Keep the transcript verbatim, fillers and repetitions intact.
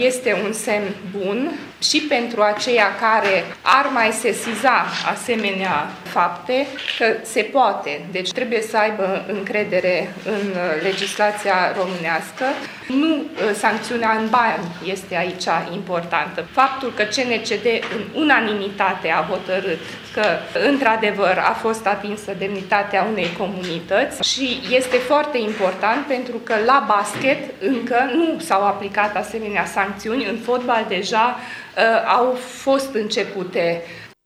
este un semn bun și pentru aceia care ar mai sesiza asemenea fapte, că se poate. Deci trebuie să aibă încredere în legislația românească. Nu sancțiunea în bani este aici importantă. Faptul că C N C D în unanimitate a hotărât că într-adevăr a fost atinsă demnitatea unei comunități și este foarte important pentru că la basket încă nu s-au aplicat asemenea sancțiuni, în fotbal deja uh, au fost începute